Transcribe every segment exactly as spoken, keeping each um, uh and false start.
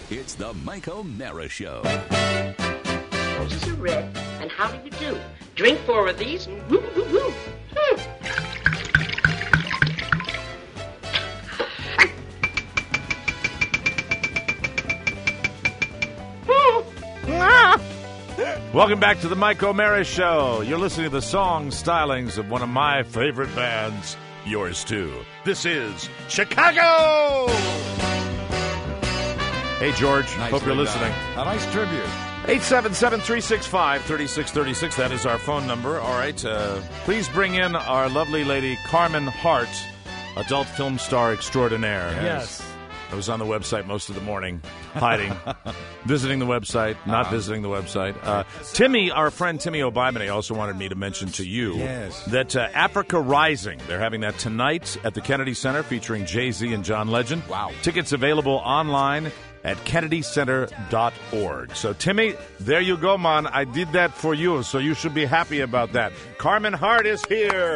It's the Mike O'Mara Show. Roses are red, and how do you do? Drink four of these, and woo, woo, woo. Hmm. Welcome back to the Mike O'Mara Show. You're listening to the song stylings of one of my favorite bands, yours too. This is Chicago! Hey, George. Nicely Hope you're listening. done. A nice tribute. eight seven seven, three six five, three six three six. That is our phone number. All right. Uh, please bring in our lovely lady, Carmen Hart, adult film star extraordinaire. Yes. I was on the website most of the morning, hiding, visiting the website, not Uh-huh. visiting the website. Uh, Timmy, our friend Timmy O'Bimany, also wanted me to mention to you Yes. that uh, Africa Rising, they're having that tonight at the Kennedy Center featuring Jay-Z and John Legend. Wow. Tickets available online at kennedy center dot org. So, Timmy, there you go, man. I did that for you, so you should be happy about that. Carmen Hart is here.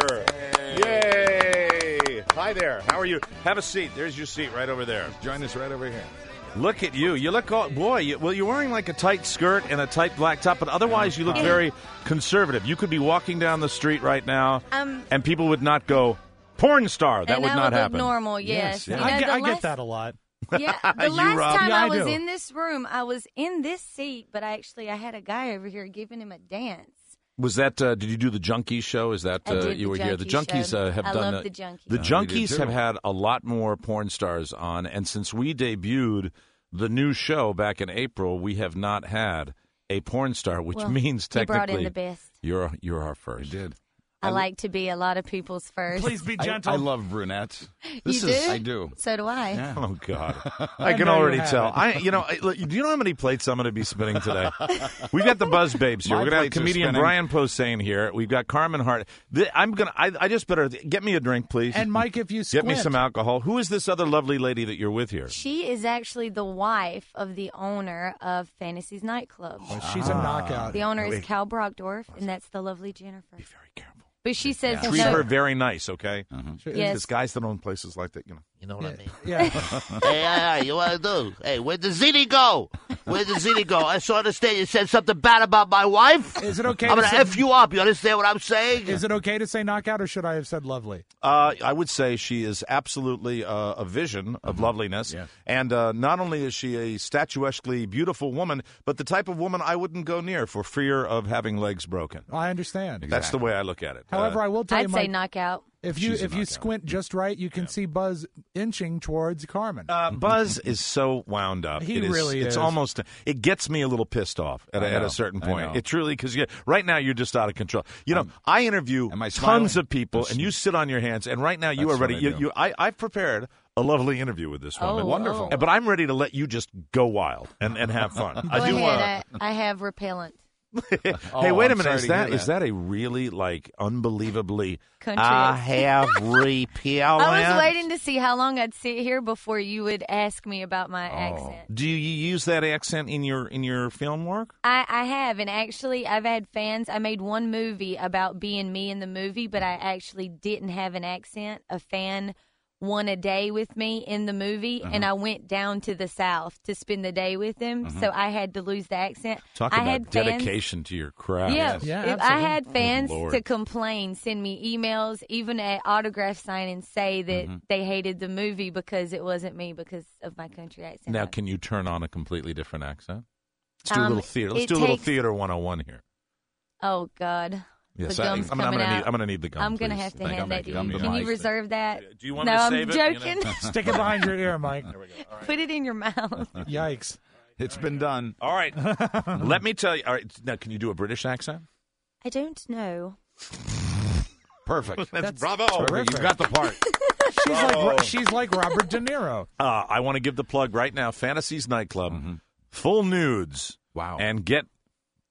Yay! Hi there. How are you? Have a seat. There's your seat right over there. Join us right over here. Look at you. You look all, boy, you, well, you're wearing like a tight skirt and a tight black top, but otherwise you look very conservative. You could be walking down the street right now, Um, and people would not go, porn star. That and would that not would look happen. normal, yes. Yes, yeah. You I, know, get, the I get last- that a lot. Yeah, the You, last Rob? time Yeah, I I was do. in this room, I was in this seat, but actually I had a guy over here giving him a dance. Was that, uh, did you do the Junkies show? Is that, I uh, did you the were here? The Junkies Junkies show. uh, have I done love the, the Junkies. The Yeah, we did Junkies too. have had a lot more porn stars on, and since we debuted the new show back in April, we have not had a porn star, which Well, means you brought technically in the best. you're you're our first. We did. I like to be a lot of people's first. Please be I, gentle. I love brunettes. This You is do? I do. So do I. Yeah. Oh God, I can know you already have tell. it. I, you know, I, look, do you know how many plates I'm going to be spinning today? We've got the Buzz Babes here. My We're going to have plates are comedian spinning. Brian Posehn here. We've got Carmen Hart. Th- I'm gonna. I, I just better get me a drink, please. And Mike, if you Get squint, me some alcohol. Who is this other lovely lady that you're with here? She is actually the wife of the owner of Fantasy's nightclub. she's a knockout. The owner is Cal Brockdorf, and that's the lovely Jennifer. Be very careful. But she says Treat no. her very nice, okay? Yes. Because guys that own places like that, you know. You know what I mean? Yeah. Hey, hey, hey, you want to do? Hey, where'd the ziti go? Where'd the ziti go? I saw understand you said something bad about my wife. Is it okay I'm to going to say- F you up. You understand what I'm saying? Is it okay to say knockout, or should I have said lovely? Uh, I would say she is absolutely uh, a vision of loveliness. Yeah. And uh, not only is she a statuesquely beautiful woman, but the type of woman I wouldn't go near for fear of having legs broken. I understand. That's the way I look at it. However, Uh, I will tell you, I'd say Mike, knockout. if you She's a if you knockout. squint just right, you can see Buzz inching towards Carmen. Uh, Buzz is so wound up. He It is, really it's is. almost. It gets me a little pissed off at, I a, at know, a certain I point. know. It truly because right now you're just out of control. You know, Um, I interview am I tons smiling? of people, and you sit on your hands. And right now you That's are ready. what I You, do. you, I, I've prepared a lovely interview with this woman. Oh, Wonderful. oh. But I'm ready to let you just go wild and, and have fun. Go I do. ahead. Uh, I, I have repellent. hey, Oh, wait a I'm minute. sorry Is to that hear is that. that a really like unbelievably? Country I accent. have repellent. I was waiting to see how long I'd sit here before you would ask me about my Oh. accent. Do you use that accent in your in your film work? I, I have, and actually, I've had fans. I made one movie about being me in the movie, but I actually didn't have an accent. A fan won a day with me in the movie, Uh-huh. and I went down to the South to spend the day with him, so I had to lose the accent. Talk I about had fans, dedication to your craft. Yeah, Yeah, if I absolutely. had fans Lord. to complain, send me emails, even at autograph sign, and say that Mm-hmm. they hated the movie because it wasn't me because of my country accent. Now, can you turn on a completely different accent? Let's do a Um, little theater. Let's it do a little takes- theater one oh one here. Oh God. Yes, the I, gum's I'm, I'm coming gonna need. out. I'm gonna need the gum. I'm gonna please. have to Thank hand you. that to Gum you. to Can you Mike. reserve that? Do you want no, to I'm save it? You know? joking. Stick it behind your ear, Mike. Put it in your mouth. Yikes. It's been done. All right. Let me tell you. All right. Now, can you do a British accent? I don't know. Perfect. That's, bravo. terrific. You got the part. She's like she's like Robert De Niro. Uh, I want to give the plug right now. Fantasy's Nightclub, full nudes. Wow. And get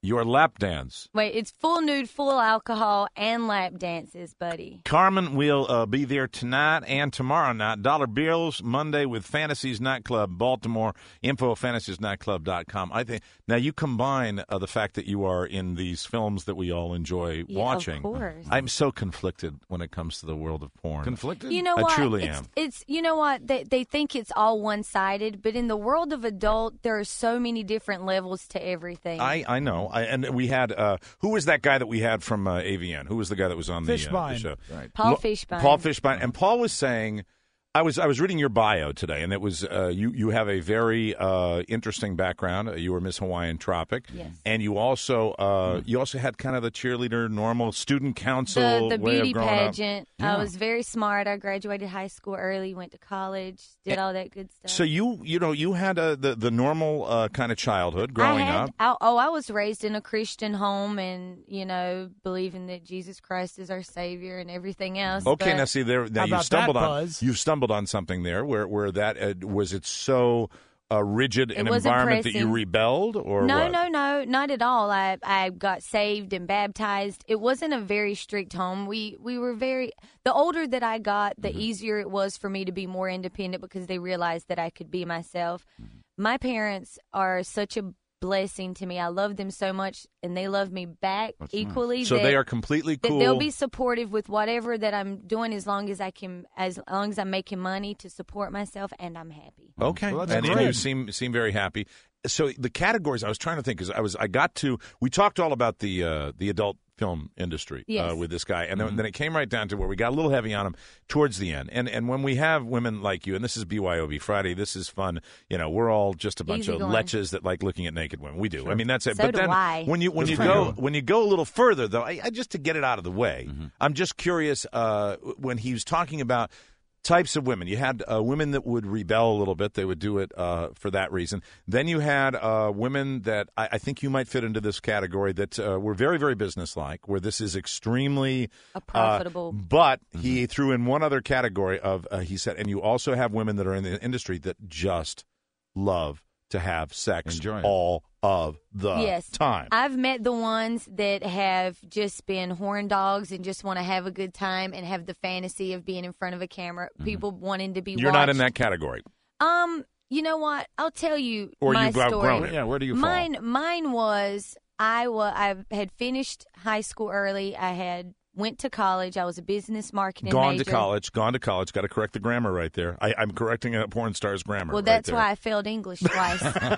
Your lap dance. Wait, it's full nude, full alcohol, and lap dances, buddy. Carmen will uh, be there tonight and tomorrow night. Dollar Bills Monday with Fantasies Nightclub, Baltimore. Info at fantasies nightclub dot com. I think now you combine uh, the fact that you are in these films that we all enjoy Yeah, watching. of course. I'm so conflicted when it comes to the world of porn. Conflicted? You know I what? truly it's, am. It's you know what they they think it's all one sided, but in the world of adult, there are so many different levels to everything. I, I know. I, and we had, uh, who was that guy that we had from uh, A V N? Who was the guy that was on the, uh, the Fishbein. show? Right. Paul Lo- Fishbein. Paul Fishbein. And Paul was saying, I was I was reading your bio today, and it was uh, you you have a very uh, interesting background. Uh, You were Miss Hawaiian Tropic, Yes. and you also uh, you also had kind of the cheerleader, normal student council the, the way beauty of growing pageant. up. I was very smart. I graduated high school early, went to college, did all that good stuff. So you you know you had uh, the the normal uh, kind of childhood growing I had, up. I, oh, I was raised in a Christian home, and you know, believing that Jesus Christ is our Savior and everything else. Okay, but now see there. Now How you about stumbled that, on Buzz? you stumbled on something there where where that uh, was it so uh, rigid an It was environment that you oppressing. rebelled or no, what? no, no, not at all. I I got saved and baptized. It wasn't a very strict home. We we were very. The older that I got, the Mm-hmm. easier it was for me to be more independent because they realized that I could be myself. Mm-hmm. My parents are such a blessing to me. I love them so much, and they love me back equally. So that- they are completely that cool. they'll be supportive with whatever that I'm doing as long as I can, as long as I'm making money to support myself, and I'm happy. Okay, Well, that's and, and great. you seem seem very happy. So the categories I was trying to think because I was I got to we talked all about the uh, the adult film industry Yes. uh, with this guy, and then, then it came right down to where we got a little heavy on him towards the end. And and when we have women like you, and this is B Y O B Friday, this is fun. You know, we're all just a bunch Easy of going. leches that like looking at naked women. We do. I mean, that's it. So but do then I. when you when Good you for go you. when you go a little further though, I, I just to get it out of the way, I'm just curious uh, when he was talking about types of women. You had uh, women that would rebel a little bit. They would do it uh, for that reason. Then you had uh, women that I, I think you might fit into this category that uh, were very, very businesslike, where this is extremely A profitable. Uh, but he threw in one other category of, uh, he said, and you also have women that are in the industry that just love to have sex Enjoy it. all of the yes. time. I've met the ones that have just been horn dogs and just want to have a good time and have the fantasy of being in front of a camera. People wanting to be You're watched. not in that category. Um, you know what? I'll tell you Or my you've outgrown story. it. Yeah, where do you fall? Mine, mine was I wa- I had finished high school early. I had went to college. I was a business marketing Gone major. to college, gone to college. Got to correct the grammar right there. I, I'm correcting a porn star's grammar. Well, right that's there. why I failed English twice.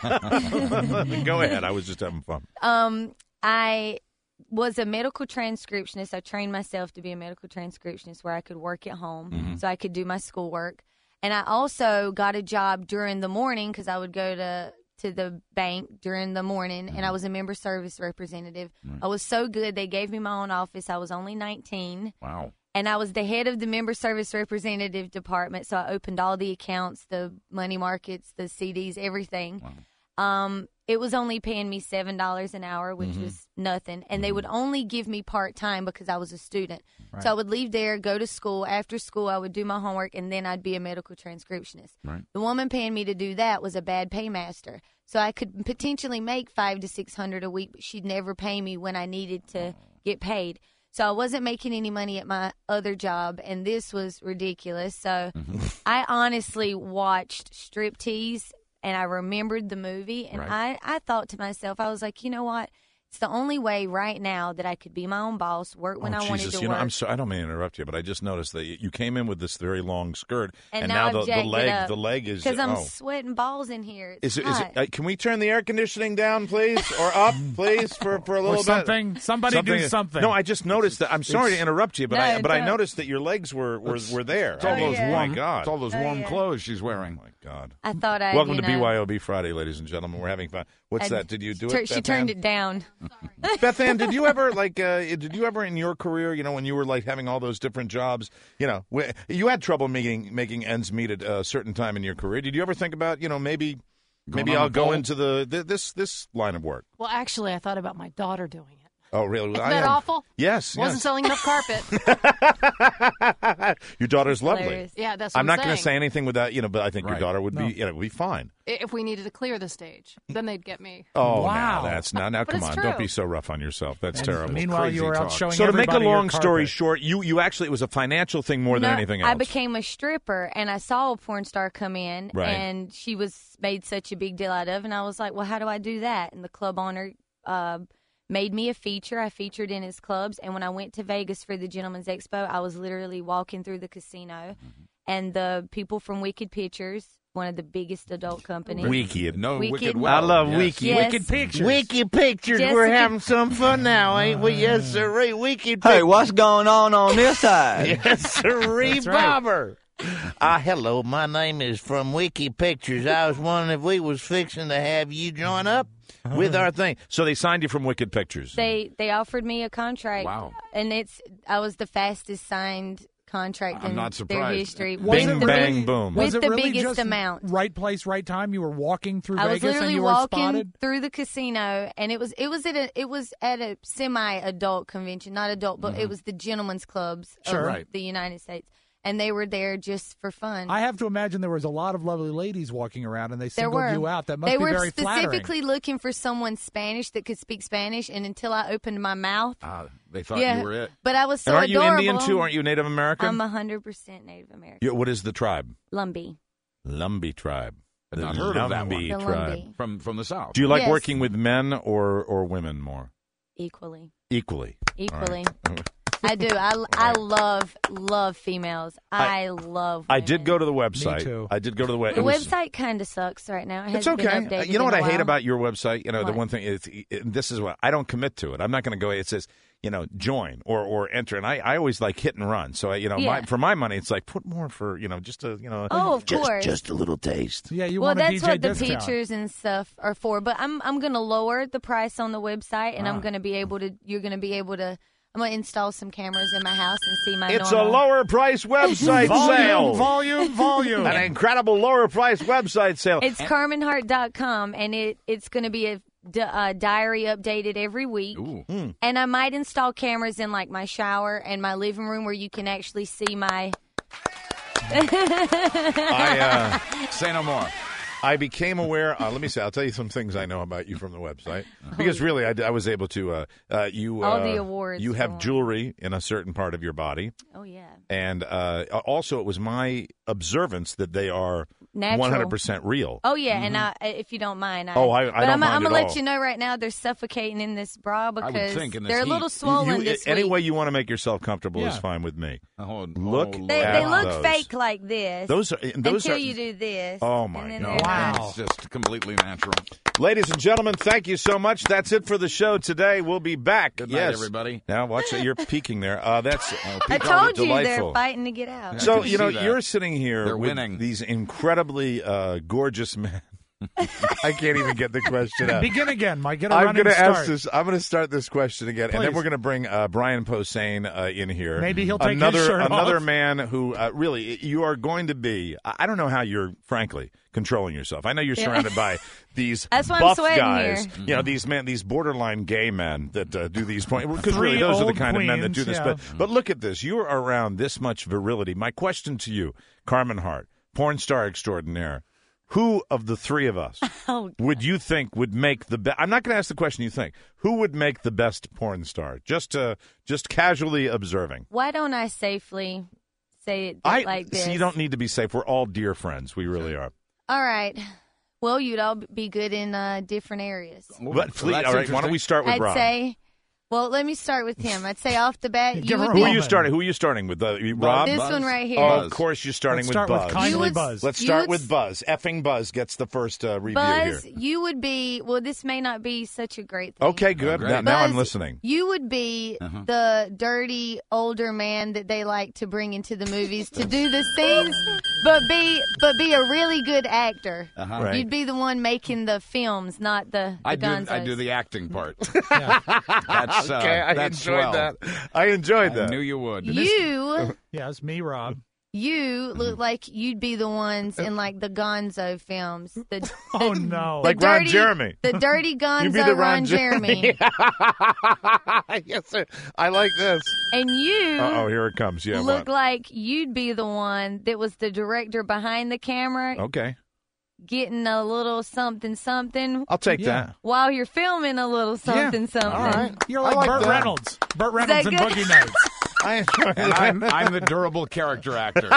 Go ahead. I was just having fun. Um, I was a medical transcriptionist. I trained myself to be a medical transcriptionist where I could work at home Mm-hmm. so I could do my schoolwork. And I also got a job during the morning because I would go to, to the bank during the morning, and I was a member service representative. I was so good, they gave me my own office. I was only nineteen. Wow. And I was the head of the member service representative department, so I opened all the accounts, the money markets, the C Ds, everything. Um, it was only paying me seven dollars an hour, which Mm-hmm. was nothing. And they would only give me part-time because I was a student. So I would leave there, go to school. After school, I would do my homework, and then I'd be a medical transcriptionist. Right. The woman paying me to do that was a bad paymaster. So I could potentially make five to six hundred a week, but she'd never pay me when I needed to get paid. So I wasn't making any money at my other job, and this was ridiculous. So I honestly watched Striptease, and I remembered the movie, and Right. I, I thought to myself, I was like, you know what? It's the only way right now that I could be my own boss, work when oh, I wanted Jesus. to You know, work. I'm so, I don't mean to interrupt you, but I just noticed that you you came in with this very long skirt, And now, now I've the, the jacked it leg up. the leg is Because I'm oh. sweating balls in here. It's Is it, is hot. it, uh, can we turn the air conditioning down, please, or up, please, for, for a little Or bit? something. Somebody do something. No, I just noticed that. I'm sorry to interrupt you, but No, I but I don't. noticed that your legs were were, were there. It's all I mean, those yeah. warm, My God. it's all those Oh, warm yeah. clothes she's wearing. Oh my God. I thought I. Welcome you to know, B Y O B Friday, ladies and gentlemen. We're having fun. What's I'd that? Did you do tur- it? She Beth turned Ann? it down. Beth Ann, did you ever like? Uh, did you ever in your career, you know, when you were like having all those different jobs, you know, wh- you had trouble making making ends meet at a certain time in your career? Did you ever think about, you know, maybe Going maybe on I'll the go pole? into the th- this this line of work? Well, actually, I thought about my daughter doing it. Oh, really? Isn't I that am. awful? Yes. Wasn't yes. selling enough carpet. Your daughter's lovely. Hilarious. Yeah, that's what I'm I'm not going to saying. say anything with that, you know, but I think your Right. daughter would No. be, you know, would be fine. If we needed to clear the stage, then they'd get me. Oh, Wow. now that's now. Now, But come it's on, true. don't be so rough on yourself. That's And terrible. Meanwhile, Crazy you were out talk. showing So to make a everybody your long story carpet. short, you you actually it was a financial thing more than No, anything else. I became a stripper, and I saw a porn star come in, Right. and she was made such a big deal out of, and I was like, well, how do I do that? And the club owner uh, made me a feature. I featured in his clubs, and when I went to Vegas for the Gentleman's Expo, I was literally walking through the casino, Mm-hmm. and the people from Wicked Pictures, one of the biggest adult companies. Wicked. No Wicked. wicked. I Well. love yes. Wicked. Yes. Wicked Pictures. Wiki Pictures, Jessica- we're having some fun now, ain't we? Yes, sirree. Wiki Hey, Pictures. what's going on on this side? Yes, sirree, That's right. Bobber. Uh, hello, my name is from Wiki Pictures. I was wondering if we was fixing to have you join up with our thing. So they signed you from Wicked Pictures. They they offered me a contract, Wow. and it's I was the fastest signed contract I'm in not their surprised. history. Was Bing, it really- bang, boom. With Was it the really biggest just amount. Right place, right time. You were walking through I was Vegas and literally you were walking spotted. through the casino, and it was it was at a it was at a semi-adult convention, not adult, but it was the gentlemen's clubs Sure. of Right. the United States, and they were there just for fun. I have to imagine there was a lot of lovely ladies walking around, and they there singled were you out. That must they be were very flattering. specifically looking for someone Spanish that could speak Spanish, and until I opened my mouth, Ah, they thought yeah, you were it. but I was so and aren't adorable. you Indian too? Aren't you Native American? I'm a hundred percent Native American. You- what is the tribe? Lumbee. Lumbee tribe. I've The not heard of that Lumbee one. The tribe. Lumbee. From from the south. Do you like Yes. working with men or or women more? Equally. Equally. Equally. All right. I do. I, I love, love females. I, I- love I women. did go to the website. too. I did go to the web. The it was- website kind of sucks right now. It It's hasn't okay. been updated You know in what a I hate while. about your website? You know, the What? one thing is, it, this is what I don't commit to it. I'm not going to go. It says, you know, join or or enter, and I, I always like hit and run. So I, you know, Yeah. my, for my money, it's like put more for you know just a you know. Oh, of just, course. just a little taste. Yeah, you well, want a that's D J what the discount. features and stuff are for. But I'm I'm going to lower the price on the website, and Ah. I'm going to be able to. You're going to be able to. I'm going to install some cameras in my house and see my. It's normal. a lower price website sale. Volume, volume, volume. An incredible lower price website sale. It's carmen hart dot com, and it it's going to be a, di- a diary updated every week. Ooh. And I might install cameras in like my shower and my living room where you can actually see my. I uh, Say no more. I became aware. Uh, let me say. I'll tell you some things I know about you from the website because really, I, I was able to. Uh, uh, you All uh, the awards You have for- jewelry in a certain part of your body, Oh yeah. and uh, also it was my observance that they are Natural. one hundred percent real. Oh yeah, and I, if you don't mind, I, Mm-hmm. Oh, I- I but don't I'm, mind I'm at gonna all. let you know right now they're suffocating in this bra would because think in this they're a heat. little swollen You- this any week. way you want to make yourself comfortable is Yeah. fine with me. Oh, Look oh, they, at they look those. fake like this. Those are those until are. you do this. Oh, my and then God. they're Wow. not. It's just completely natural. Ladies and gentlemen, thank you so much. That's it for the show today. We'll be back. Good night, yes, everybody. Now watch it. You're peeking there. Uh, that's Oh, I peak told you delightful. they're fighting to get out. So, can you know, see that. you're sitting here They're with winning. these incredibly uh, gorgeous men. I can't even get the question out. Begin again, Mike. Get a I'm running going to start. ask this. I'm going to start this question again, and then Please. we're going to bring uh, Brian Posehn uh, in here. Maybe he'll take his another shirt another off. man who uh, really you are going to be. I I don't know how you're, frankly, controlling yourself. I know you're Yeah. surrounded by these That's why I'm buff sweating guys. here. You know, these men, these borderline gay men that uh, do these points. Because really, Three those are the old kind of men that do queens, this. yeah. But but look at this. You are around this much virility. My question to you, Carmen Hart, porn star extraordinaire. Who of the three of us Oh, would you think would make the best? I'm not going to ask the question you think. Who would make the best porn star? Just uh, just casually observing. why don't I safely say it I like this? see. You don't need to be safe. We're all dear friends. We really are. All right. Well, you'd all be good in uh, different areas. But please, that's all right. Why don't we interesting. start with I'd Rob? say. Well, let me start with him. I'd say off the bat, you Give her would a Who be are you moment. starting? Who are you starting with? Uh, you- Rob. this Buzz? one right here. Oh, Buzz. of course, you're starting Let's with start Buzz. with kindly You would- Buzz. Let's You start would- with Buzz. Effing Buzz gets the first uh, review Buzz, here. you would be. Well, this may not be such a great thing. Okay, good. great. now, now I'm Buzz, listening. You would be Uh-huh. the dirty older man that they like to bring into the movies to do the scenes, but be but be a really good actor. Uh-huh. Right. You'd be the one making the films, not the, the I do. gonzos. I do the acting part. That's uh, Okay, I that's enjoyed swell. that. I enjoyed I that. knew you would. You Yes, me, Rob. You look like you'd be the ones in like the Gonzo films. The, the, Oh, no. the Like Ron dirty, Jeremy. The dirty Gonzo You'd be the Ron, Ron Jeremy. Yes, sir. I like this. And you Uh-oh, here it comes. Yeah, look what? like you'd be the one that was the director behind the camera Okay. getting a little something something I'll take Yeah. that. while you're filming a little something something. All right. You're I like, like Burt that. Reynolds. Burt Reynolds that in good? Boogie Nights. I enjoy And that. I'm, I'm the durable character actor.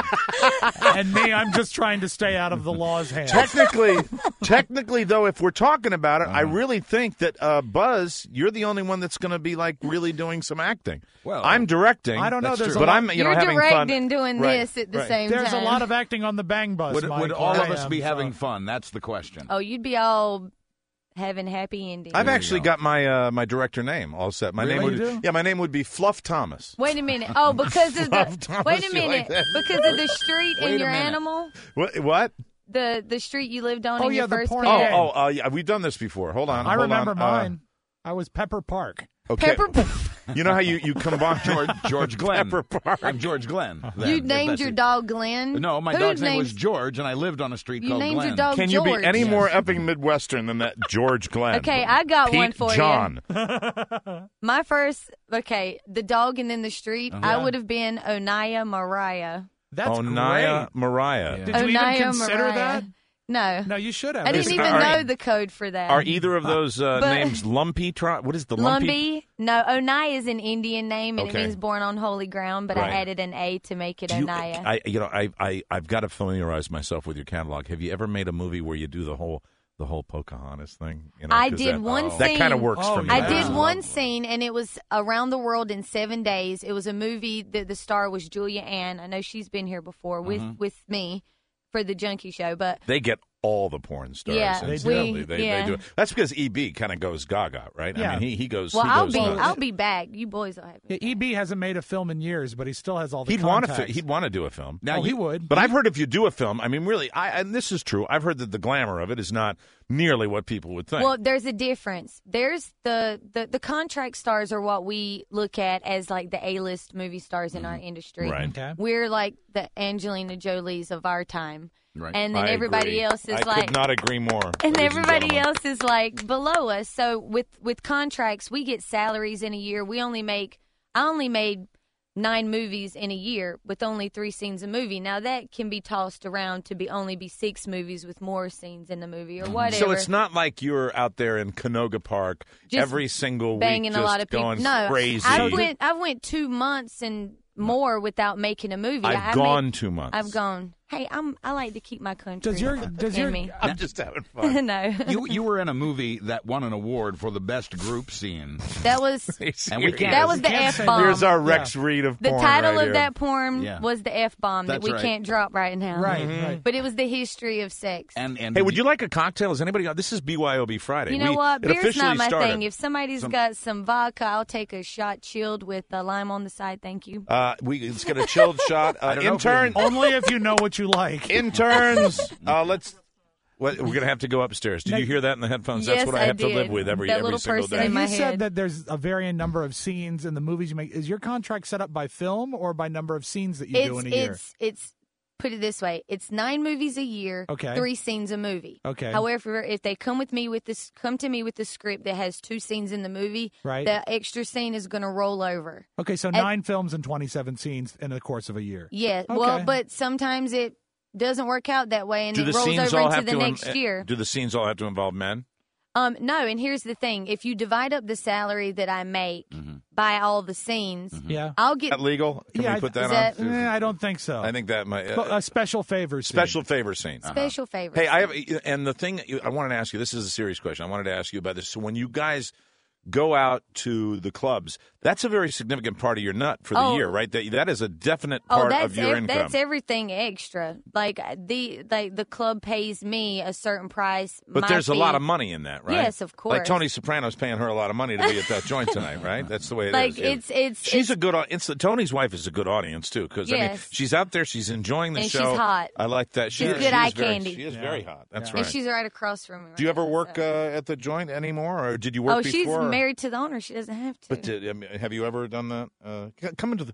And me, I'm just trying to stay out of the law's hands. Technically, technically, though, if we're talking about it, I Uh-huh. really think that uh, Buzz, you're the only one that's going to be like really doing some acting. Well, I'm directing. I don't know, That's there's true. a but lot- I'm, you You're know, having directing fun. doing Right, this at the right. same There's time. a lot of acting on the Bang Bus, would, Mike, would all where of I us am, be so- having fun? That's the question. Oh, you'd be all having happy endings. I've There you actually go. got my uh, my director name all set. My Really? name would You do? yeah, my name would be Fluff Thomas. Wait a minute. Oh, because of Love the Thomas, wait a you minute. like that? Because of the street Wait and a your minute. animal, What? What? the the street you lived on Oh, in yeah, your the first porn Oh, pet. game. oh, uh, yeah, we've done this before. Hold on. I hold remember on. mine. I was Pepper Park. Uh, okay. Pepper. You know how you you combine George George Glenn. Pepper Park. I'm George Glenn. then, You if named that's your it. dog Glenn. No, my Who dog's name was names- George, and I lived on a street You called named your Glenn. dog Can you be George. any Yes. more effing Midwestern than that George Glenn? Okay, I got Pete one for John. you. My first, okay, the dog and in the street, I would have been Onaya Mariah. That's Onaya great. Mariah. Yeah. Did you Onaya even consider Mariah. that? No. No, you should have. I didn't Is- even are- know the code for that. Are either of those uh, But- names Lumpy? Tri- what is the Lumpy? Lumpy? No, Onaya is an Indian name, and Okay. it means born on holy ground, but Right. I added an A to make it Do you, Onaya. I, you know, I, I, I've got to familiarize myself with your catalog. Have you ever made a movie where you do the whole, the whole Pocahontas thing? You know, I 'cause did that, one That scene. kind of works Oh, for me. I yeah. did Wow. one scene, and it was around the world in seven days. It was a movie that the star was Julia Ann. I know she's been here before with, Mm-hmm. with me for the Junkie Show, but They get all the porn stars. Yeah, They do. incidentally. we- They, yeah. they do. That's because E B kind of goes gaga, right? I Yeah. mean, he, he goes. well, he I'll goes be nuts. I'll be back. You boys will have Yeah, me. E B hasn't made a film in years, but he still has all the He'd want to. contacts. He'd want to do a film. Now oh, he you- would. But I've heard if you do a film, I mean, really, I and this is true. I've heard that the glamour of it is not nearly what people would think. Well, there's a difference. There's the, the the contract stars are what we look at as like the A-list movie stars in our industry. Mm-hmm. Right. Okay. We're like the Angelina Jolies of our time. Right. And then I everybody agree. else is I like could not agree more. and ladies everybody gentlemen. else is like below us. So with with contracts, we get salaries in a year. We only make I only made nine movies in a year with only three scenes a movie. Now that can be tossed around to be only be six movies with more scenes in the movie or whatever. So it's not like you're out there in Canoga Park Just every single banging week, a just lot of people. going No, crazy. I went I went two months and more without making a movie. I've I gone made, two months. I've gone. Hey, I'm I like to keep my country. Does your does in your me? I'm just having fun. No, You you were in a movie that won an award for the best group scene. that was And we can't- that was You the can't F say bomb. Here's our Rex Reed of The porn title right of here. that porn Yeah. was the F bomb that That's we right. can't drop right now. right, Mm-hmm. right. But it was the history of sex. And and Hey, would you like a cocktail? Is anybody? This is B Y O B Friday. you know We- what? it Beer's officially not my started. thing. If somebody's Some- got some vodka, I'll take a shot chilled with a lime on the side. Thank you. Uh, we let's get a chilled shot. Uh, don't know if we- intern, Only if you know what you like. interns. Uh, let's. What, we're going to have to go upstairs. Did you hear that in the headphones? That's Yes, what I I have to did. live with every That every little single person day. in you my said head. that there's a varying number of scenes in the movies you make. Is your contract set up by film or by number of scenes that you do It's in a year? it's it's put it this way: it's nine movies a year, Okay. three scenes a movie. Okay. However, if they come with me with this, come to me with the script that has two scenes in the movie, Right. the extra scene is going to roll over. Okay, so nine films and twenty-seven scenes in the course of a year. Yeah. Okay. Well, but sometimes it doesn't work out that way, and Do it the rolls scenes over all into have the to? next in- year. Do the scenes all have to involve men? Um, no, and here's the thing: if you divide up the salary that I make by all the scenes, Yeah. I'll Is get. that legal? Can yeah, we put that is on? that- Eh, I don't think so. I think that might. But Uh, a special favor scene. special favor scene. Special favors. Hey, I have, and the thing I wanted to ask you. This is a serious question. I wanted to ask you about this. So when you guys go out to the clubs, that's a very significant part of your nut for the Oh. year, right? That that is a definite Oh, part that's of your ev- income. that's everything extra. Like the like the club pays me a certain price. But my there's a fee- lot of money in that, right? Yes, of Like course. Tony Soprano's paying her a lot of money to be at that joint tonight, right? That's the way it is. Like yeah. it's it's She's it's, a good. au- It's Tony's wife is a good audience too, because I mean Yes. she's out there, she's enjoying the And show. she's hot. I like that. She She's is, good she eye is very, candy. She is very hot. That's Yeah. right. and she's right across from me. Do you right ever now, work so. uh, at the joint anymore, or did you work Oh, before? she's or- married to the owner. She doesn't have to. But did, I mean, have you ever done that? Uh, c- come into the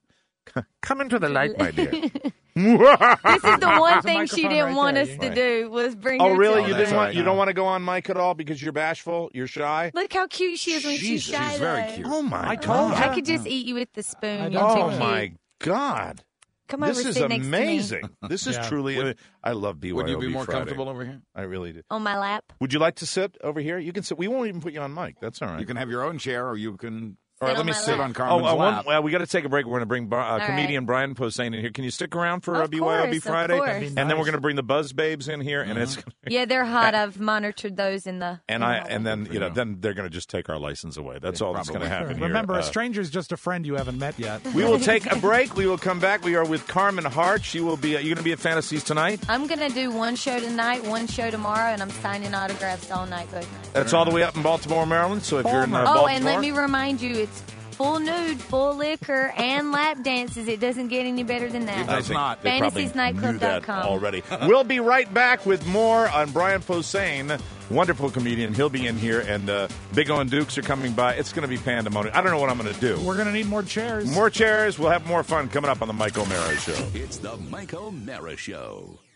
Come into the light, my dear. This is the one There's a thing she microphone didn't right want there. us You to can- do was bring Oh, her really? to You us. didn't want? right. You don't want to go on mic at all because you're bashful? You're shy? Look how cute she is when she's Jesus, shy. she's very though. cute. Oh my I God! told I ya. could just eat you with the spoon. I You're know. too Oh cute. my God! Come over, This is sit next to me. amazing. This is Yeah. truly. I love B Y O B Would you be more Friday. comfortable over here? I really do. On my lap. Would you like to sit over here? You can sit. We won't even put you on mic. That's all right. You can have your own chair, or you can All right, Sit let on me my sit lap. on Carmen's oh, uh, one, lap. well, we got to take a break. We're going to bring Bar- uh, All comedian Brian Posehn in here. Can you stick around for uh, Of B Y O B course, of Friday? course. That'd be And then we're nice. going to bring the Buzz Babes in here, and it's Yeah, they're hot. I've monitored those in the. and I and then you know then they're going to just take our license away. That's all that's going to probably. happen here. Remember, Uh, a stranger's just a friend you haven't met yet. we will take a break. We will come back. We are with Carmen Hart. She will be. Uh, you're going to be at Fantasies tonight. I'm gonna do one show tonight, one show tomorrow, and I'm signing autographs all night, both nights. That's all the way up in Baltimore, Maryland. So if you're in uh, Oh, Baltimore, and let me remind you, it's full nude, full liquor, and lap dances. It doesn't get any better than that. It does not. They probably fantasies nightclub knew dot that com. already. We'll be right back with more on Brian Posehn, wonderful comedian. He'll be in here, and uh, Big O and Dukes are coming by. It's going to be pandemonium. I don't know what I'm going to do. We're going to need more chairs. More chairs. We'll have more fun coming up on the Mike O'Mara Show. It's the Mike O'Mara Show.